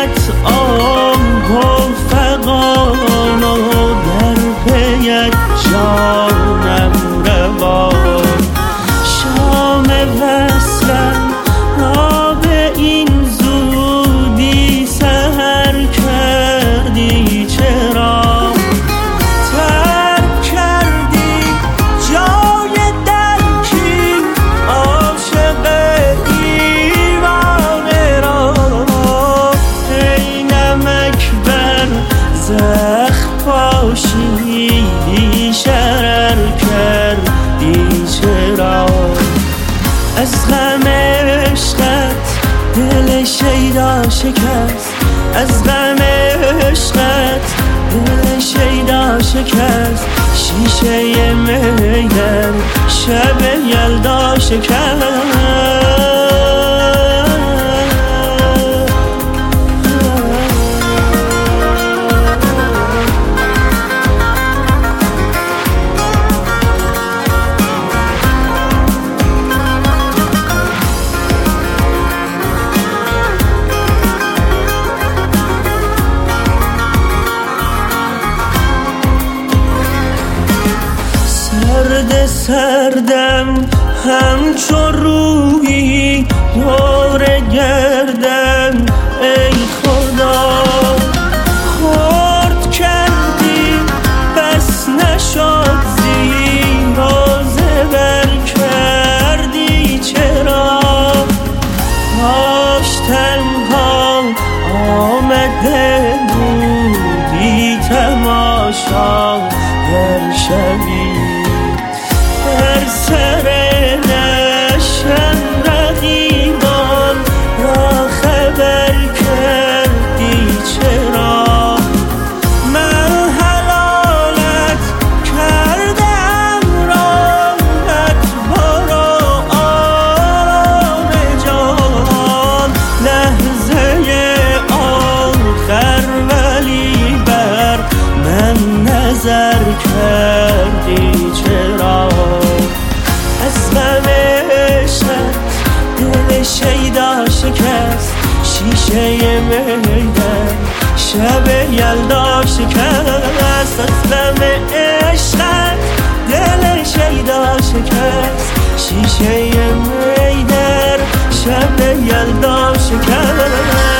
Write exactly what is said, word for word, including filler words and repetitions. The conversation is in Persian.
آه و فغان و در پیت جانم روان. شام وصلم را به این زودی سحر کردی، چرا ترک کردی جای درکی عاشق دیوانه را. ای نمک بر زخم پاشیدی، شرر کردی، چرا از غم عشقت دل شیدا شکست، از غم عشقت دل شیدا شکست. شیشه می در شب یلدا شکست. سرد سردم همچو روحی دور گردم، ای خدا خورد کردی بس نشد زیر و زبر کردی، چرا کاش تنها آمده بودی تماشا گر شبی. در سر نشم رقیبان را خبر کردی، چرا من حلالت کردم راحت برو آن جان. لحظه آخر ولی بر من نظر کردی، چرا از غم عشقت دل شیدا شکست. شیشه می در شب یلدا شکست. از غم عشقت دل شیدا شکست. شیشه می در شب یلدا شکست.